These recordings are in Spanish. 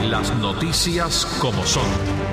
Las noticias como son.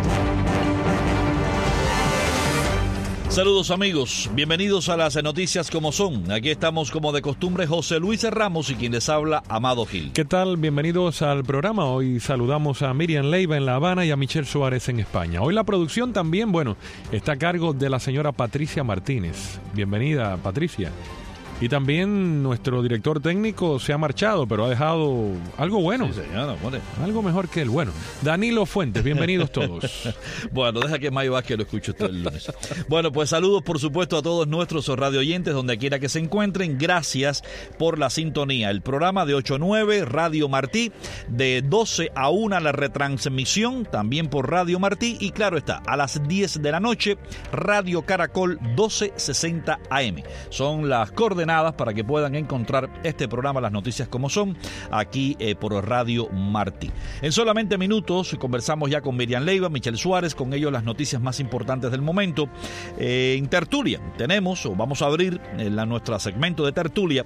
Saludos amigos, bienvenidos a las noticias como son. Aquí estamos como de costumbre José Luis Ramos y quien les habla Amado Gil. ¿Qué tal? Bienvenidos al programa. Hoy saludamos a Miriam Leiva en La Habana y a Michelle Suárez en España. Hoy la producción también, está a cargo de la señora Patricia Martínez. Bienvenida, Patricia. Y también nuestro director técnico se ha marchado, pero ha dejado algo bueno. Sí, señora, bueno. Algo mejor que el bueno. Danilo Fuentes, bienvenidos todos. Bueno, deja que Mayo Vázquez lo escuche usted el lunes. Bueno, pues saludos por supuesto a todos nuestros radio oyentes, donde quiera que se encuentren. Gracias por la sintonía. El programa de 8 a 9, Radio Martí, de 12 a 1 la retransmisión, también por Radio Martí. Y claro está, a las 10 de la noche, Radio Caracol 1260 AM. Son las coordenadas para que puedan encontrar este programa, Las Noticias como son, aquí por Radio Martí. En solamente minutos conversamos ya con Miriam Leiva, Michelle Suárez, con ellos las noticias más importantes del momento. En tertulia vamos a abrir nuestro segmento de tertulia.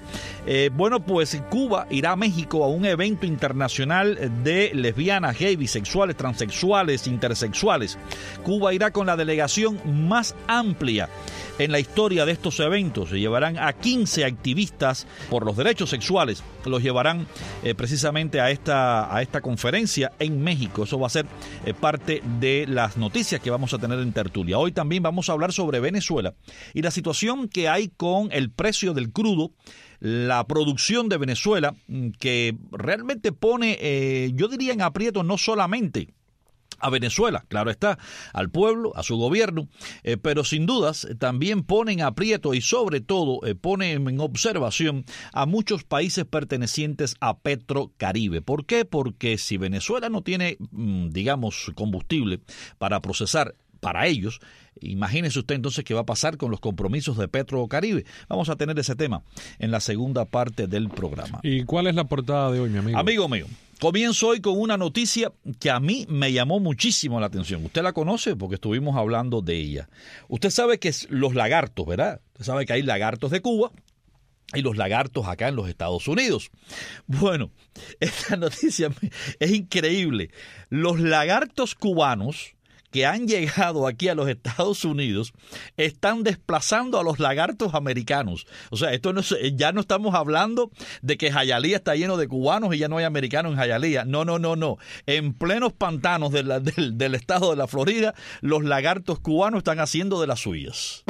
Pues Cuba irá a México a un evento internacional de lesbianas, gays, bisexuales, transexuales, intersexuales. Cuba irá con la delegación más amplia en la historia de estos eventos. Se llevarán a 15 activistas por los derechos sexuales. Los llevarán precisamente a esta conferencia en México. Eso va a ser parte de las noticias que vamos a tener en tertulia. Hoy también vamos a hablar sobre Venezuela y la situación que hay con el precio del crudo, la producción de Venezuela, que realmente pone, yo diría, en aprieto no solamente a Venezuela, claro está, al pueblo, a su gobierno, pero sin dudas también ponen en aprieto y sobre todo ponen en observación a muchos países pertenecientes a Petrocaribe. ¿Por qué? Porque si Venezuela no tiene, combustible para procesar para ellos, imagínese usted entonces qué va a pasar con los compromisos de Petrocaribe. Vamos a tener ese tema en la segunda parte del programa. ¿Y cuál es la portada de hoy, mi amigo? Amigo mío, comienzo hoy con una noticia que a mí me llamó muchísimo la atención. Usted la conoce porque estuvimos hablando de ella. Usted sabe que es los lagartos, ¿verdad? Usted sabe que hay lagartos de Cuba y los lagartos acá en los Estados Unidos. Bueno, esta noticia es increíble. Los lagartos cubanos que han llegado aquí a los Estados Unidos están desplazando a los lagartos americanos. O sea, ya no estamos hablando de que Hialeah está lleno de cubanos y ya no hay americanos en Hialeah. No. En plenos pantanos del estado de la Florida, los lagartos cubanos están haciendo de las suyas.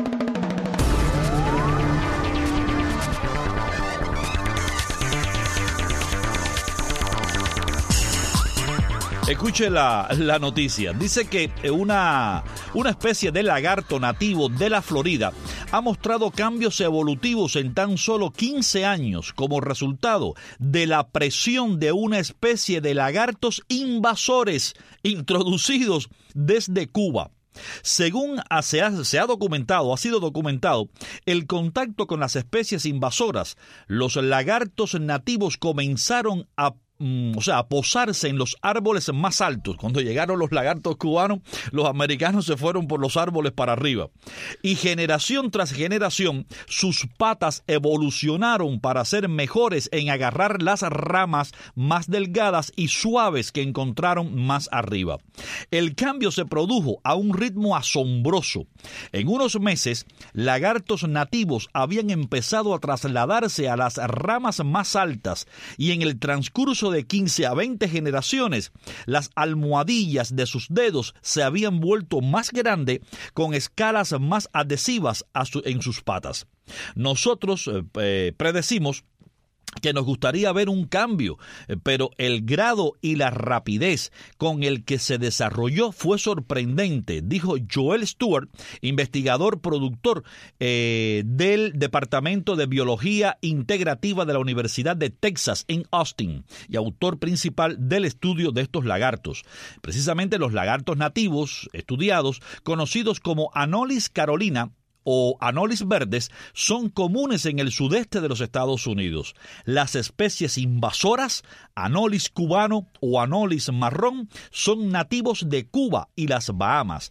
Escuche la noticia. Dice que una especie de lagarto nativo de la Florida ha mostrado cambios evolutivos en tan solo 15 años como resultado de la presión de una especie de lagartos invasores introducidos desde Cuba. Según ha sido documentado el contacto con las especies invasoras, los lagartos nativos comenzaron a posarse en los árboles más altos. Cuando llegaron los lagartos cubanos, los americanos se fueron por los árboles para arriba. Y generación tras generación, sus patas evolucionaron para ser mejores en agarrar las ramas más delgadas y suaves que encontraron más arriba. El cambio se produjo a un ritmo asombroso. En unos meses, lagartos nativos habían empezado a trasladarse a las ramas más altas y en el transcurso de 15 a 20 generaciones, las almohadillas de sus dedos se habían vuelto más grandes con escalas más adhesivas en sus patas. Nosotros predecimos que nos gustaría ver un cambio, pero el grado y la rapidez con el que se desarrolló fue sorprendente, dijo Joel Stewart, investigador productor del Departamento de Biología Integrativa de la Universidad de Texas en Austin y autor principal del estudio de estos lagartos. Precisamente los lagartos nativos estudiados, conocidos como Anolis carolina, o Anolis verdes, son comunes en el sudeste de los Estados Unidos. Las especies invasoras, Anolis cubano o Anolis marrón, son nativos de Cuba y las Bahamas.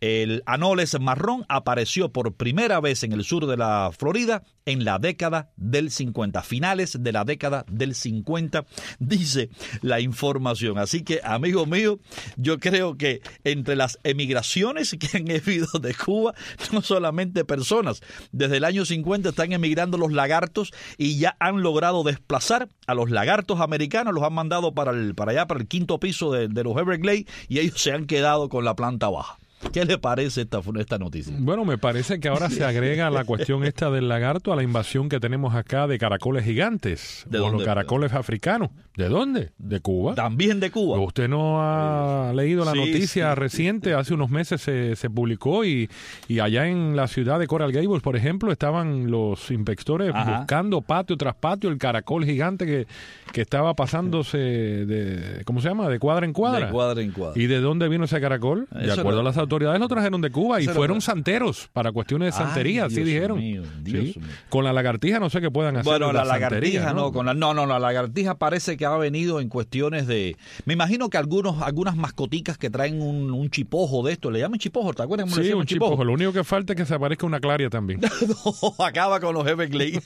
El Anoles marrón apareció por primera vez en el sur de la Florida en la década del 50, finales de la década del 50, dice la información. Así que, amigo mío, yo creo que entre las emigraciones que han habido de Cuba, no solamente personas, desde el año 50 están emigrando los lagartos y ya han logrado desplazar a los lagartos americanos, los han mandado para allá, para el quinto piso de los Everglades, y ellos se han quedado con la planta baja. ¿Qué le parece esta noticia? Bueno, me parece que ahora se agrega la cuestión esta del lagarto a la invasión que tenemos acá de caracoles gigantes. ¿De dónde? Los caracoles africanos. ¿De dónde? ¿De Cuba? También de Cuba. ¿Usted no ha leído la noticia reciente? Hace unos meses se publicó y allá en la ciudad de Coral Gables, por ejemplo, estaban los inspectores buscando patio tras patio el caracol gigante que estaba pasándose de, ¿cómo se llama? De cuadra en cuadra. De cuadra en cuadra. ¿Y de dónde vino ese caracol? De acuerdo a las autoridades lo trajeron de Cuba y fueron santeros para cuestiones de santería, así dijeron. Dios mío. Con la lagartija no sé qué puedan hacer. Bueno, la lagartija no, la lagartija parece que ha venido en cuestiones de... Me imagino que algunas mascoticas que traen un chipojo de esto, le llaman chipojo, ¿te acuerdas? Sí, un chipojo. Lo único que falta es que se aparezca una claria también. No, acaba con los Everglades.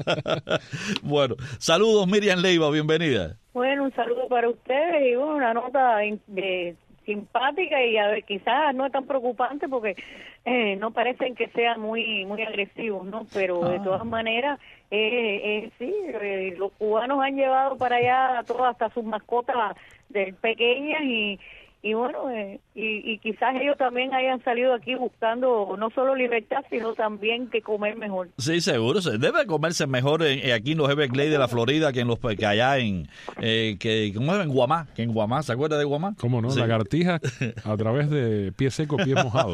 Bueno, saludos Miriam Leiva, bienvenida. Bueno, un saludo para ustedes y una nota simpática y a ver, quizás no es tan preocupante porque no parecen que sean muy agresivos, ¿no? Pero de todas maneras, sí, los cubanos han llevado para allá todas hasta sus mascotas pequeñas y bueno, y quizás ellos también hayan salido aquí buscando no solo libertad, sino también que comer mejor. Sí, seguro, se debe comerse mejor aquí en los Everglades de la Florida que allá en Guamá, ¿se acuerda de Guamá? ¿Cómo no? Sí. Lagartija a través de pie seco, pie mojado.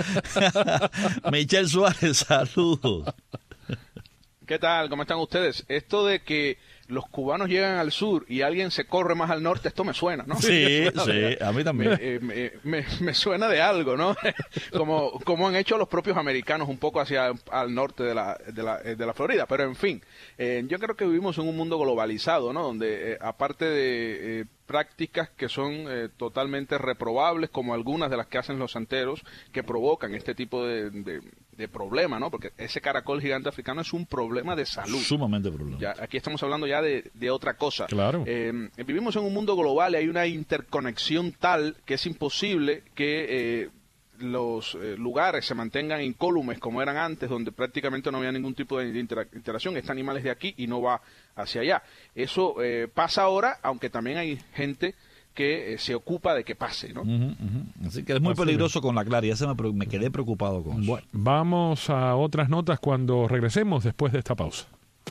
Michelle Suárez, saludos. ¿Qué tal? ¿Cómo están ustedes? Esto de que los cubanos llegan al sur y alguien se corre más al norte, esto me suena, ¿no? Sí, a mí también. Me suena de algo, ¿no? como han hecho los propios americanos un poco hacia al norte de la Florida. Pero en fin, yo creo que vivimos en un mundo globalizado, ¿no? Donde aparte de prácticas que son totalmente reprobables, como algunas de las que hacen los santeros, que provocan este tipo de problema, ¿no? Porque ese caracol gigante africano es un problema de salud. Sumamente problema. Ya, aquí estamos hablando ya de otra cosa. Claro. Vivimos en un mundo global y hay una interconexión tal que es imposible que los lugares se mantengan incólumes como eran antes, donde prácticamente no había ningún tipo de interacción. Este animal es de aquí y no va hacia allá. Eso pasa ahora, aunque también hay gente que se ocupa de que pase, ¿no? Así que es muy peligroso con la claria. Me quedé preocupado con eso. Bueno, vamos a otras notas cuando regresemos después de esta pausa.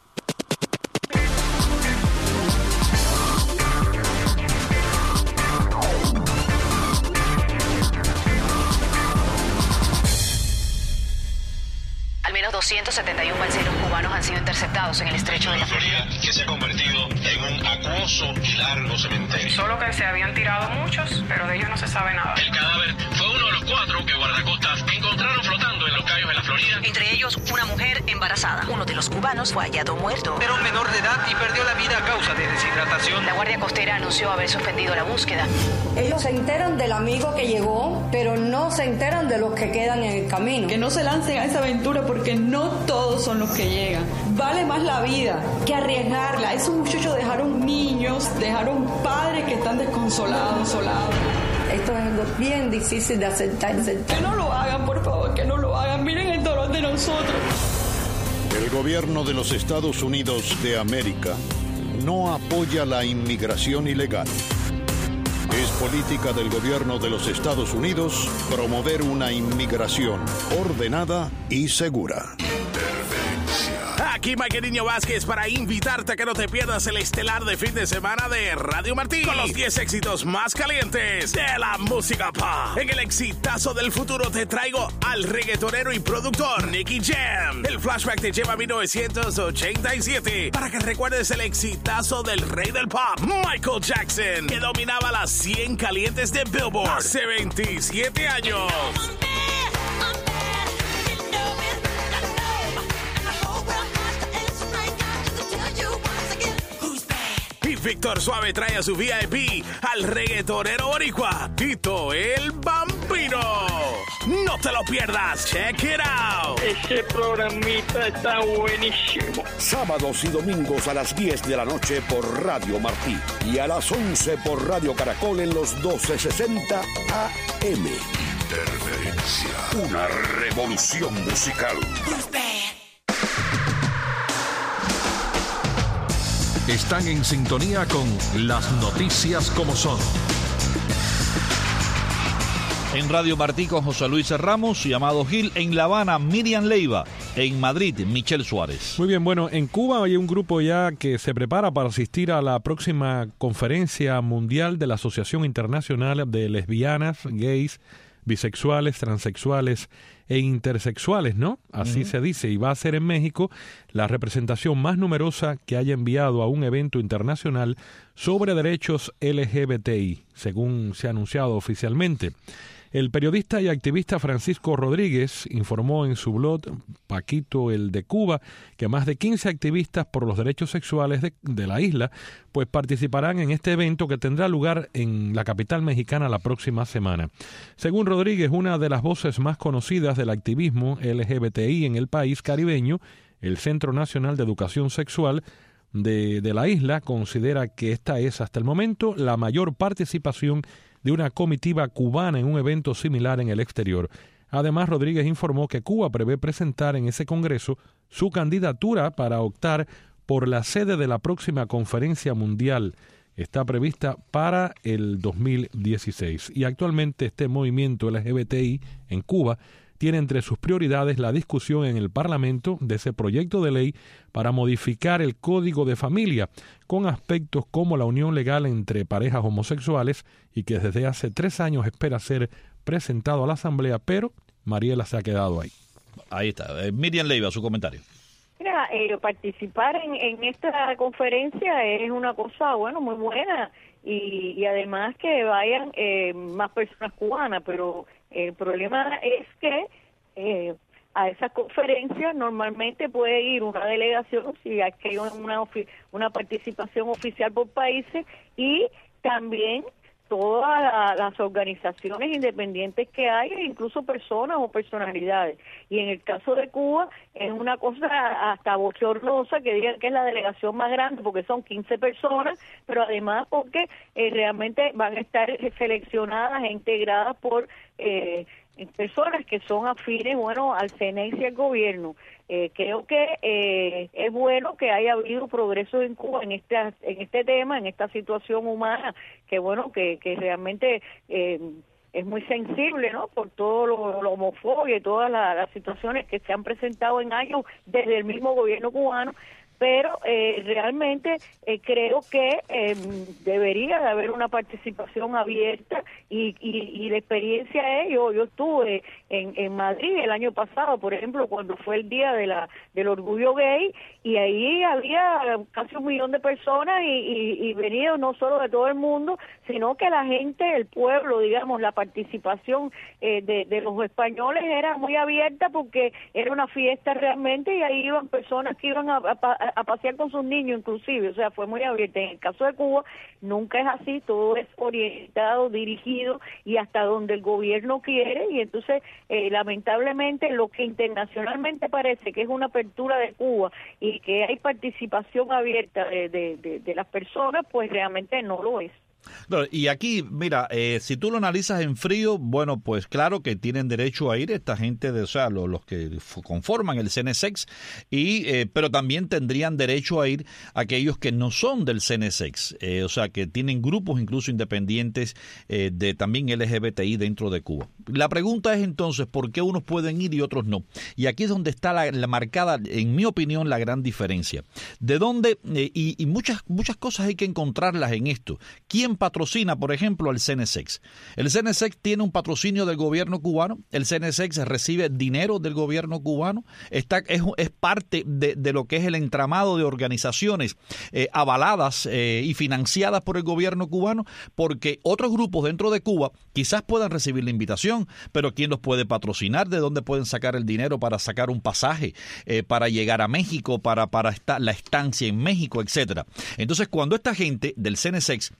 Al menos 271 balseros cubanos han sido interceptados en el estrecho de la Florida, que se ha convertido en un acuoso y largo cementerio. Solo que se habían tirado muchos, pero de ellos no se sabe nada. El cadáver fue uno de los 4 que guardacostas encontraron flotando en los cayos de la Florida. Entre ellos, una mujer embarazada. Uno de los cubanos fue hallado muerto. Era un menor de edad y perdió la vida a causa de deshidratación. La Guardia Costera anunció haber suspendido la búsqueda. Ellos se enteran del amigo que llegó, pero no se enteran de los que quedan en el camino. Que no se lancen a esa aventura porque no todos son los que llegan. Vale más la vida que arriesgarla. Esos muchachos dejaron niños, dejaron padres que están desconsolados, solados. Esto es algo bien difícil de aceptar. Que no lo hagan, por favor, que no lo hagan. Miren el dolor de nosotros. El gobierno de los Estados Unidos de América no apoya la inmigración ilegal. Es política del gobierno de los Estados Unidos promover una inmigración ordenada y segura. Aquí Mike Niño Vázquez para invitarte a que no te pierdas el estelar de fin de semana de Radio Martí con los 10 éxitos más calientes de la música pop. En el exitazo del futuro te traigo al reggaetonero y productor Nicky Jam. El flashback te lleva a 1987 para que recuerdes el exitazo del rey del pop, Michael Jackson, que dominaba las 100 calientes de Billboard hace 27 años. Víctor Suave trae a su VIP al reggaetonero boricua Tito el Bambino. Pino. No te lo pierdas. Check it out. Ese programita está buenísimo. Sábados y domingos a las 10 de la noche por Radio Martí y a las 11 por Radio Caracol en los 1260 AM. Interferencia. Una revolución musical. Están en sintonía con Las Noticias como Son. En Radio Martí con José Luis Ramos y Amado Gil. En La Habana, Miriam Leiva. En Madrid, Michelle Suárez. Muy bien, bueno, en Cuba hay un grupo ya que se prepara para asistir a la próxima conferencia mundial de la Asociación Internacional de Lesbianas, Gays, Bisexuales, Transexuales e Intersexuales, ¿no? Así se dice, y va a ser en México la representación más numerosa que haya enviado a un evento internacional sobre derechos LGBTI, según se ha anunciado oficialmente. El periodista y activista Francisco Rodríguez informó en su blog Paquito el de Cuba que más de 15 activistas por los derechos sexuales de la isla pues participarán en este evento que tendrá lugar en la capital mexicana la próxima semana. Según Rodríguez, una de las voces más conocidas del activismo LGBTI en el país caribeño, el Centro Nacional de Educación Sexual de la isla, considera que esta es hasta el momento la mayor participación de una comitiva cubana en un evento similar en el exterior. Además, Rodríguez informó que Cuba prevé presentar en ese congreso su candidatura para optar por la sede de la próxima conferencia mundial. Está prevista para el 2016. Y actualmente este movimiento LGBTI en Cuba tiene entre sus prioridades la discusión en el Parlamento de ese proyecto de ley para modificar el Código de Familia, con aspectos como la unión legal entre parejas homosexuales y que desde hace 3 años espera ser presentado a la Asamblea, pero Mariela se ha quedado ahí. Ahí está. Miriam Leiva, su comentario. Mira, participar en esta conferencia es una cosa, bueno, muy buena y además que vayan más personas cubanas, pero el problema es que a esas conferencias normalmente puede ir una delegación si hay que una participación oficial por países y también todas las organizaciones independientes que hay, incluso personas o personalidades. Y en el caso de Cuba es una cosa hasta bochornosa que digan que es la delegación más grande porque son 15 personas, pero además porque realmente van a estar seleccionadas e integradas por personas que son afines, bueno, al CNE y al gobierno. Creo que es bueno que haya habido progreso en Cuba en este tema, en esta situación humana, que bueno, que realmente es muy sensible, ¿no? Por todo lo homofobia y todas las situaciones que se han presentado en años desde el mismo gobierno cubano. Pero realmente creo que debería de haber una participación abierta y la experiencia es, yo estuve en Madrid el año pasado, por ejemplo, cuando fue el día del orgullo gay, y ahí había casi 1 millón de personas y venidos no solo de todo el mundo, sino que la gente, el pueblo, digamos, la participación de los españoles era muy abierta porque era una fiesta realmente y ahí iban personas que iban a pasear con sus niños inclusive, o sea, fue muy abierta. En el caso de Cuba nunca es así, todo es orientado, dirigido y hasta donde el gobierno quiere, y entonces lamentablemente lo que internacionalmente parece que es una apertura de Cuba y que hay participación abierta de las personas, pues realmente no lo es. Y aquí, mira, si tú lo analizas en frío, bueno, pues claro que tienen derecho a ir esta gente, o sea, los que conforman el CNSEX, pero también tendrían derecho a ir aquellos que no son del CNSEX, o sea, que tienen grupos incluso independientes de también LGBTI dentro de Cuba. La pregunta es entonces, ¿por qué unos pueden ir y otros no? Y aquí es donde está la marcada, en mi opinión, la gran diferencia. De dónde, y muchas cosas hay que encontrarlas en esto. ¿Quién patrocina, por ejemplo, al CNSEX? El CNSEX tiene un patrocinio del gobierno cubano, el CNSEX recibe dinero del gobierno cubano, es parte de lo que es el entramado de organizaciones avaladas y financiadas por el gobierno cubano, porque otros grupos dentro de Cuba quizás puedan recibir la invitación, pero ¿quién los puede patrocinar? ¿De dónde pueden sacar el dinero para sacar un pasaje, para llegar a México, para la estancia en México, etcétera? Entonces, cuando esta gente del CNSEX van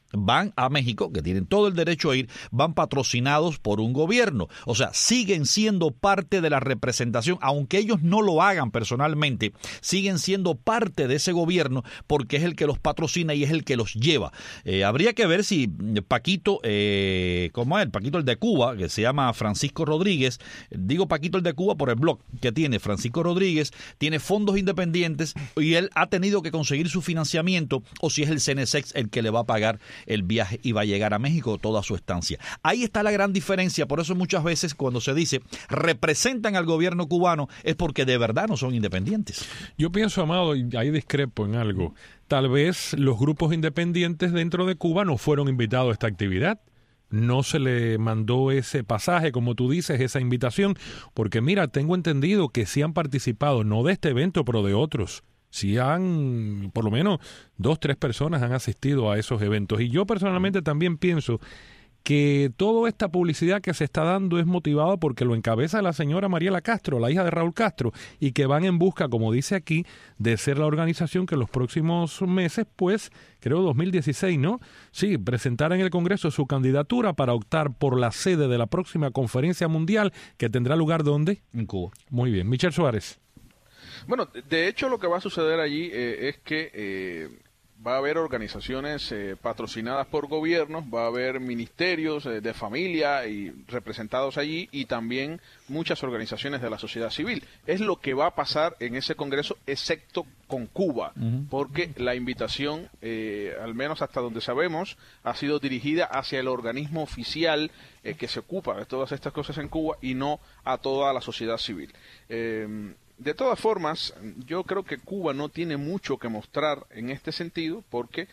van a México, que tienen todo el derecho a ir, van patrocinados por un gobierno. O sea, siguen siendo parte de la representación, aunque ellos no lo hagan personalmente, siguen siendo parte de ese gobierno porque es el que los patrocina y es el que los lleva. Habría que ver si Paquito, ¿cómo es? El Paquito el de Cuba, que se llama Francisco Rodríguez, digo Paquito el de Cuba por el blog que tiene Francisco Rodríguez, tiene fondos independientes y él ha tenido que conseguir su financiamiento, o si es el CNSEX el que le va a pagar el viaje y va a llegar a México toda su estancia. Ahí está la gran diferencia, por eso muchas veces cuando se dice representan al gobierno cubano es porque de verdad no son independientes. Yo pienso, Amado, y ahí discrepo en algo, tal vez los grupos independientes dentro de Cuba no fueron invitados a esta actividad. No se le mandó ese pasaje, como tú dices, esa invitación, porque mira, tengo entendido que sí han participado, no de este evento, pero de otros. Sí han, por lo menos 2, 3 personas han asistido a esos eventos. Y yo personalmente también pienso que toda esta publicidad que se está dando es motivada porque lo encabeza la señora Mariela Castro, la hija de Raúl Castro, y que van en busca, como dice aquí, de ser la organización que en los próximos meses, pues, creo 2016, ¿no? Sí, presentará en el Congreso su candidatura para optar por la sede de la próxima conferencia mundial que tendrá lugar, ¿dónde? En Cuba. Muy bien. Michel Suárez. Bueno, de hecho lo que va a suceder allí es que va a haber organizaciones patrocinadas por gobiernos, va a haber ministerios de familia y representados allí, y también muchas organizaciones de la sociedad civil. Es lo que va a pasar en ese congreso, excepto con Cuba, porque la invitación, al menos hasta donde sabemos, ha sido dirigida hacia el organismo oficial que se ocupa de todas estas cosas en Cuba y no a toda la sociedad civil. De todas formas, yo creo que Cuba no tiene mucho que mostrar en este sentido porque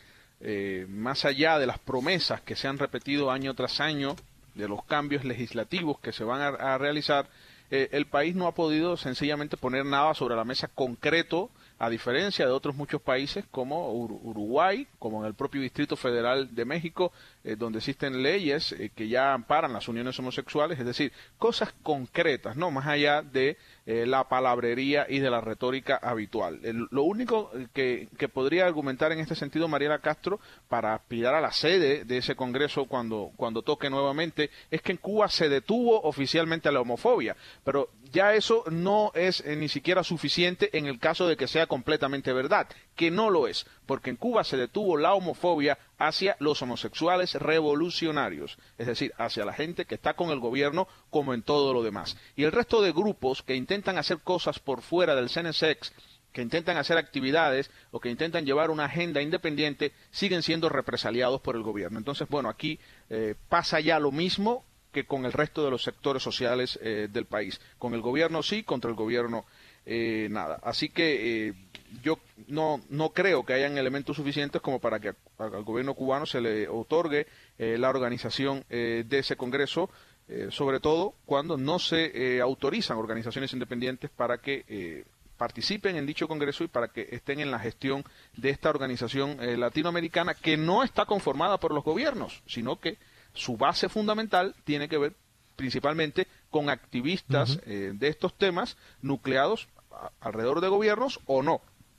más allá de las promesas que se han repetido año tras año, de los cambios legislativos que se van a realizar, el país no ha podido sencillamente poner nada sobre la mesa concreto, a diferencia de otros muchos países como Uruguay, como en el propio Distrito Federal de México, donde existen leyes que ya amparan las uniones homosexuales, es decir, cosas concretas, no más allá de la palabrería y de la retórica habitual. Lo único que podría argumentar en este sentido Mariela Castro para aspirar a la sede de ese Congreso cuando toque nuevamente es que en Cuba se detuvo oficialmente la homofobia, pero ya eso no es ni siquiera suficiente en el caso de que sea completamente verdad, que no lo es, porque en Cuba se detuvo la homofobia hacia los homosexuales revolucionarios, es decir, hacia la gente que está con el gobierno como en todo lo demás. Y el resto de grupos que intentan hacer cosas por fuera del CNSEX, que intentan hacer actividades o que intentan llevar una agenda independiente, siguen siendo represaliados por el gobierno. Entonces, bueno, aquí pasa ya lo mismo que con el resto de los sectores sociales del país. Con el gobierno sí, contra el gobierno nada. Así que yo no creo que hayan elementos suficientes como para que al gobierno cubano se le otorgue la organización de ese Congreso, sobre todo cuando no se autorizan organizaciones independientes para que participen en dicho Congreso y para que estén en la gestión de esta organización latinoamericana que no está conformada por los gobiernos, sino que su base fundamental tiene que ver principalmente con activistas de estos temas nucleados alrededor de gobiernos o no.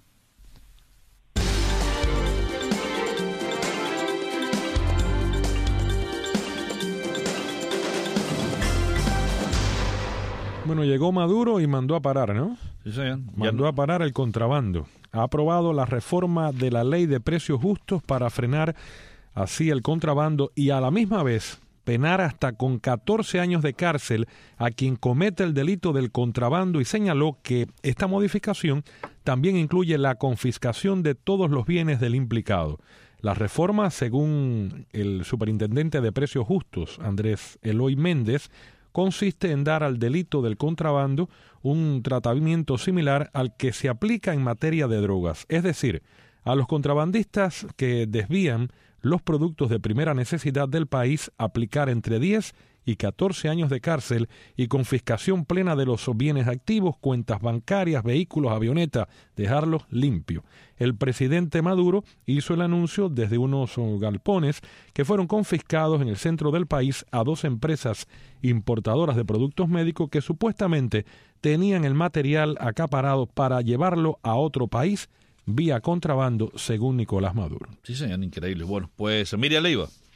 Bueno, llegó Maduro y mandó a parar, ¿no? Sí, señor. Mandó a parar el contrabando. Ha aprobado la reforma de la ley de precios justos para frenar así el contrabando y a la misma vez penar hasta con 14 años de cárcel a quien cometa el delito del contrabando, y señaló que esta modificación también incluye la confiscación de todos los bienes del implicado. La reforma, según el superintendente de Precios Justos, Andrés Eloy Méndez, consiste en dar al delito del contrabando un tratamiento similar al que se aplica en materia de drogas, es decir, a los contrabandistas que desvían los productos de primera necesidad del país, aplicar entre 10 y 14 años de cárcel y confiscación plena de los bienes activos, cuentas bancarias, vehículos, avionetas, dejarlos limpios. El presidente Maduro hizo el anuncio desde unos galpones que fueron confiscados en el centro del país a 2 empresas importadoras de productos médicos que supuestamente tenían el material acaparado para llevarlo a otro país vía contrabando, según Nicolás Maduro. Sí, señor, increíble. Bueno, pues Miriam Leiva.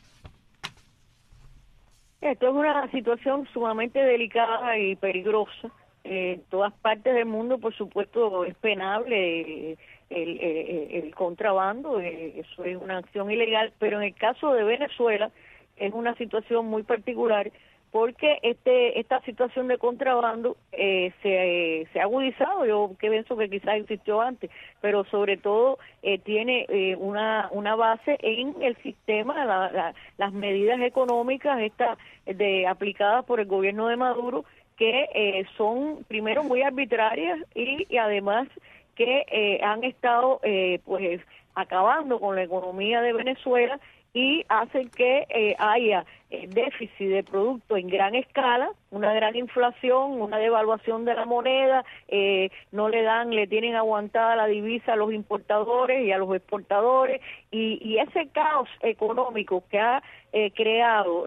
Esto es una situación sumamente delicada y peligrosa. En todas partes del mundo, por supuesto, es penable el contrabando, eso es una acción ilegal, pero en el caso de Venezuela es una situación muy particular porque esta situación de contrabando se ha agudizado. Yo pienso que quizás existió antes, pero sobre todo tiene una base en el sistema, las medidas económicas aplicadas por el gobierno de Maduro, que son primero muy arbitrarias y además que han estado pues acabando con la economía de Venezuela y hacen que haya déficit de producto en gran escala, una gran inflación, una devaluación de la moneda, le tienen aguantada la divisa a los importadores y a los exportadores, y ese caos económico que ha creado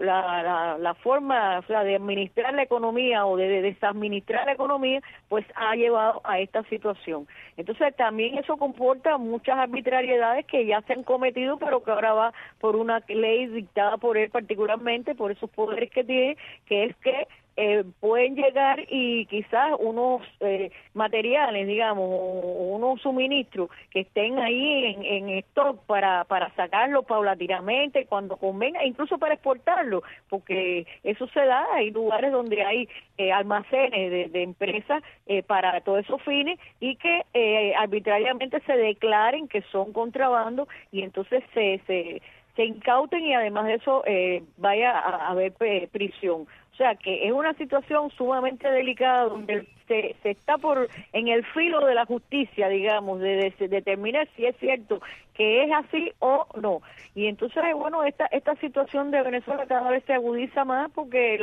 la forma, o sea, de administrar la economía o de desadministrar la economía, pues ha llevado a esta situación. Entonces también eso comporta muchas arbitrariedades que ya se han cometido, pero que ahora va por una ley dictada por él particularmente, por esos poderes que tiene, que es que pueden llegar y quizás unos materiales, digamos, o unos suministros que estén ahí en stock para sacarlo paulatinamente cuando convenga, incluso para exportarlo, porque eso se da, hay lugares donde hay almacenes de empresas para todos esos fines y que arbitrariamente se declaren que son contrabando y entonces se incauten y además de eso vaya a haber prisión. O sea que es una situación sumamente delicada donde se está en el filo de la justicia, digamos, de determinar si es cierto que es así o no. Y entonces, bueno, esta situación de Venezuela cada vez se agudiza más porque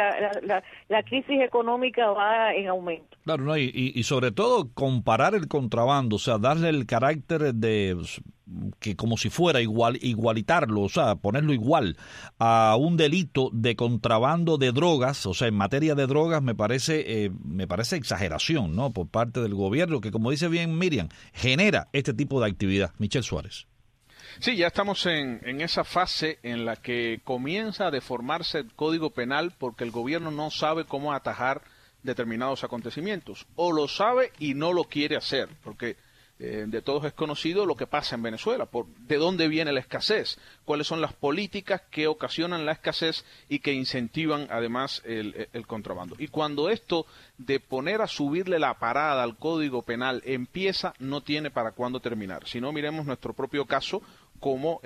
la crisis económica va en aumento. Claro, ¿no? Y sobre todo comparar el contrabando, o sea, darle el carácter de que como si fuera igualitarlo, o sea, ponerlo igual a un delito de contrabando de drogas, o sea, en materia de drogas me parece exageración, ¿no? Por parte del gobierno, que como dice bien Miriam, genera este tipo de actividad. Michelle Suárez. Sí, ya estamos en esa fase en la que comienza a deformarse el Código Penal porque el gobierno no sabe cómo atajar determinados acontecimientos, o lo sabe y no lo quiere hacer, porque de todos es conocido lo que pasa en Venezuela, de dónde viene la escasez, cuáles son las políticas que ocasionan la escasez y que incentivan además el contrabando. Y cuando esto de poner a subirle la parada al Código Penal empieza, no tiene para cuándo terminar. Si no, miremos nuestro propio caso, cómo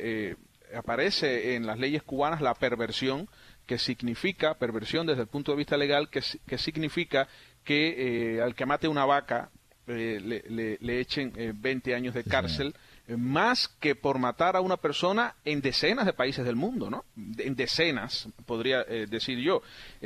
aparece en las leyes cubanas la perversión, que significa, perversión desde el punto de vista legal, que significa que al que mate una vaca le echen 20 años de cárcel, más que por matar a una persona en decenas de países del mundo, ¿no? En decenas, podría decir yo.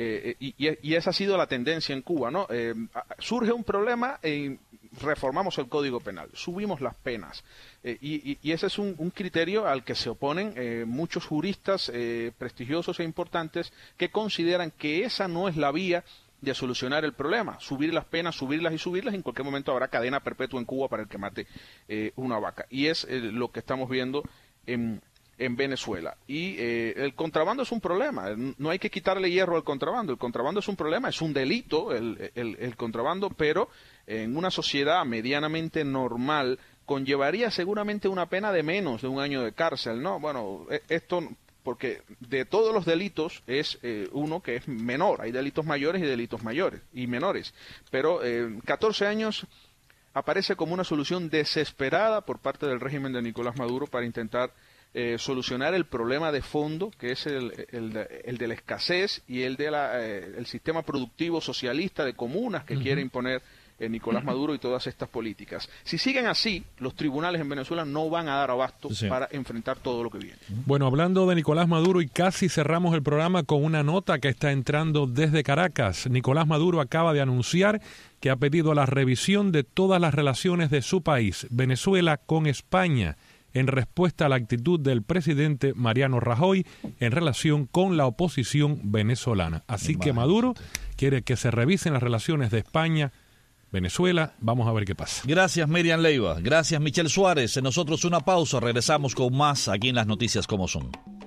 Y esa ha sido la tendencia en Cuba, ¿no? Surge un problema y reformamos el Código Penal, subimos las penas. Y ese es un criterio al que se oponen muchos juristas prestigiosos e importantes que consideran que esa no es la vía de solucionar el problema, subir las penas, subirlas, en cualquier momento habrá cadena perpetua en Cuba para el que mate una vaca. Y es lo que estamos viendo en Venezuela. Y el contrabando es un problema, no hay que quitarle hierro al contrabando, el contrabando es un problema, es un delito el contrabando, pero en una sociedad medianamente normal conllevaría seguramente una pena de menos de 1 año de cárcel, ¿no? Bueno, esto... porque de todos los delitos es uno que es menor, hay delitos mayores y delitos mayores y menores, pero 14 años aparece como una solución desesperada por parte del régimen de Nicolás Maduro para intentar solucionar el problema de fondo, que es el de la escasez y el de el sistema productivo socialista de comunas que quiere imponer Nicolás Maduro y todas estas políticas. Si siguen así, los tribunales en Venezuela no van a dar abasto para enfrentar todo lo que viene. Bueno, hablando de Nicolás Maduro, y casi cerramos el programa con una nota que está entrando desde Caracas. Nicolás Maduro acaba de anunciar que ha pedido la revisión de todas las relaciones de su país, Venezuela, con España, en respuesta a la actitud del presidente Mariano Rajoy en relación con la oposición venezolana. Así que Maduro quiere que se revisen las relaciones de España Venezuela, vamos a ver qué pasa. Gracias Miriam Leiva, gracias Michelle Suárez. Nosotros una pausa, regresamos con más aquí en Las Noticias Como Son.